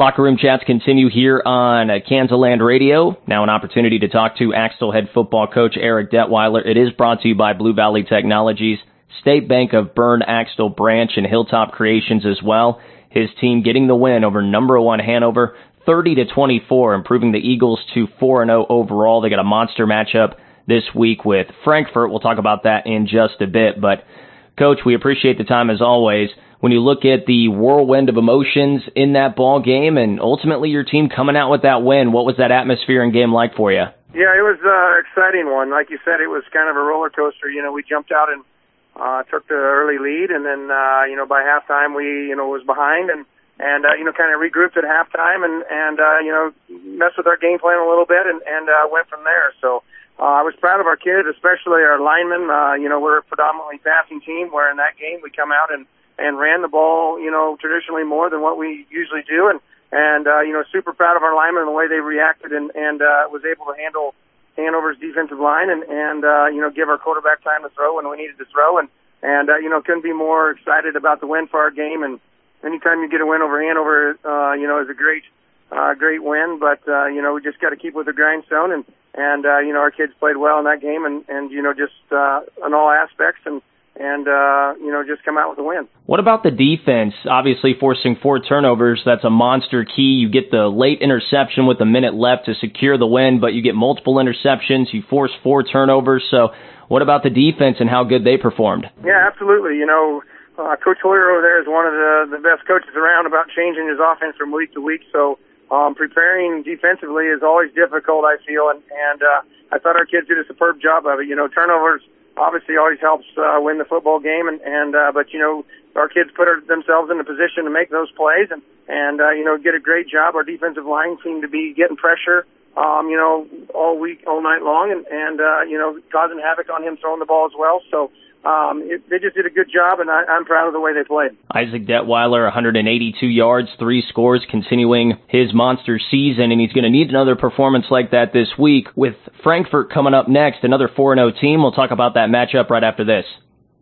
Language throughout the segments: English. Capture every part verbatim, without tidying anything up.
Locker Room Chats continue here on uh, Kansaland Radio. Now an opportunity to talk to Axtell head football coach Eric Detweiler. It is brought to you by Blue Valley Technologies, State Bank of Bern Axtell Branch, and Hilltop Creations as well. His team getting the win over number one Hanover, thirty to twenty-four, improving the Eagles to four and oh overall. They got a monster matchup this week with Frankfort. We'll talk about that in just a bit. But, Coach, we appreciate the time as always. When you look at the whirlwind of emotions in that ball game and ultimately your team coming out with that win, what was that atmosphere and game like for you? Yeah, it was an exciting one. Like you said, it was kind of a roller coaster. You know, we jumped out and uh, took the early lead, and then, uh, you know, by halftime we, you know, was behind and, and uh, you know, kind of regrouped at halftime and, and uh, you know, messed with our game plan a little bit and, and uh, went from there. So uh, I was proud of our kids, especially our linemen. Uh, you know, we're a predominantly passing team, where in that game we come out and and ran the ball, you know, traditionally more than what we usually do. And, and uh, you know, super proud of our linemen and the way they reacted and, and uh, was able to handle Hanover's defensive line and, and uh, you know, give our quarterback time to throw when we needed to throw. And, and uh, you know, couldn't be more excited about the win for our game. And anytime you get a win over Hanover, uh, you know, is a great, uh, great win. But, uh, you know, we just got to keep with the grindstone. And, and uh, you know, our kids played well in that game and, and you know, just uh, on all aspects. And, and, uh, you know, just come out with a win. What about the defense? Obviously forcing four turnovers, that's a monster key. You get the late interception with a minute left to secure the win, but you get multiple interceptions, you force four turnovers. So what about the defense and how good they performed? Yeah, absolutely. You know, uh, Coach Hoyer over there is one of the, the best coaches around about changing his offense from week to week. So um, preparing defensively is always difficult, I feel, and, and uh, I thought our kids did a superb job of it. You know, turnovers obviously always helps uh, win the football game, and, and uh, but, you know, our kids put our, themselves in a position to make those plays and, and uh, you know, get a great job. Our defensive line seemed to be getting pressure, um, you know, all week, all night long, and, and uh, you know, causing havoc on him throwing the ball as well. So um, it, they just did a good job, and I, I'm proud of the way they played. Isaac Detweiler, one hundred eighty-two yards, three scores, continuing his monster season, and he's going to need another performance like that this week. With Frankfort coming up next, another four and oh team. We'll talk about that matchup right after this.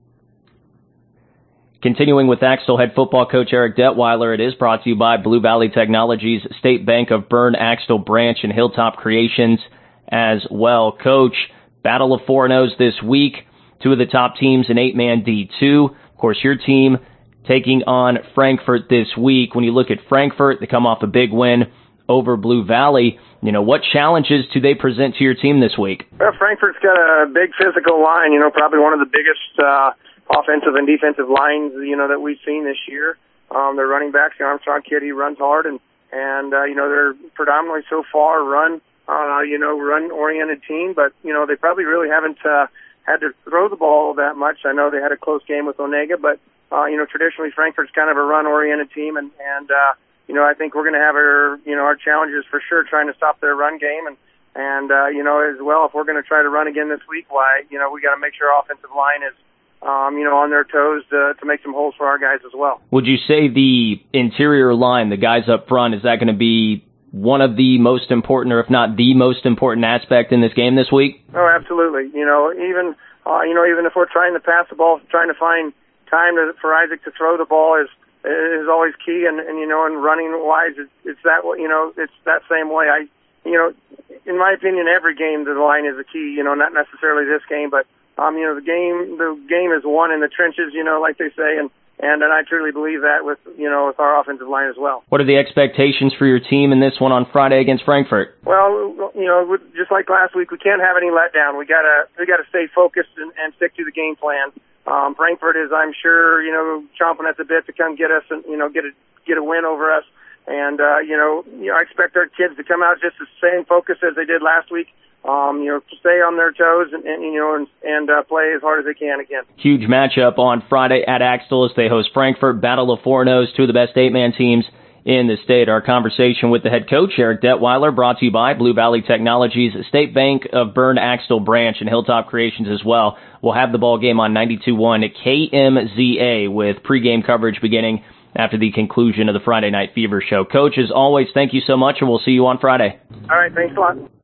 Continuing with Axtell head football coach Eric Detweiler, it is brought to you by Blue Valley Technologies, State Bank of Bern Axtell Branch, and Hilltop Creations as well. Coach, battle of four and ohs this week. Two of the top teams in eight-man D two. Of course, your team taking on Frankfort this week. When you look at Frankfort, they come off a big win over Blue Valley. You know, what challenges do they present to your team this week? Well, Frankfort's got a big physical line, you know, probably one of the biggest uh, offensive and defensive lines, you know, that we've seen this year. Um, their running backs, the Armstrong kid, he runs hard, and, and uh, you know, they're predominantly so far run, uh, you know, run-oriented team, but, you know, they probably really haven't uh, had to throw the ball that much. I know they had a close game with Onega, but, uh, you know, traditionally Frankfort's kind of a run-oriented team, and, and uh, you know, I think we're going to have our, you know, our challenges for sure trying to stop their run game, and, and uh, you know, as well, if we're going to try to run again this week, why, you know, we got to make sure our offensive line is, um, you know, on their toes to, to make some holes for our guys as well. Would you say the interior line, the guys up front, is that going to be one of the most important, or if not the most important aspect in this game this week? Oh, absolutely. You know, even, uh, you know, even if we're trying to pass the ball, trying to find time to, for Isaac to throw the ball is, is always key. And, and, you know, and running wise, it's, it's that, you know, it's that same way. I, you know, in my opinion, every game, the line is a key, you know, not necessarily this game, but, um, you know, the game, the game is won in the trenches, you know, like they say, and, And, and I truly believe that with, you know, with our offensive line as well. What are the expectations for your team in this one on Friday against Frankfort? Well, you know, just like last week, we can't have any letdown. We gotta, we gotta stay focused and, and stick to the game plan. Um, Frankfort is, I'm sure, you know, chomping at the bit to come get us and, you know, get a, get a win over us. And, uh, you know, you know, I expect our kids to come out just the same focus as they did last week. Um, you know, stay on their toes and, and you know, and, and uh, play as hard as they can again. Huge matchup on Friday at Axtell as they host Frankfort. Battle of four and ohs, two of the best eight-man teams in the state. Our conversation with the head coach, Eric Detweiler, brought to you by Blue Valley Technologies, State Bank of Bern Axtell Branch, and Hilltop Creations as well. We'll have the ball game on ninety-two point one at K M Z A with pregame coverage beginning after the conclusion of the Friday Night Fever show. Coach, as always, thank you so much, and we'll see you on Friday. All right, thanks a lot.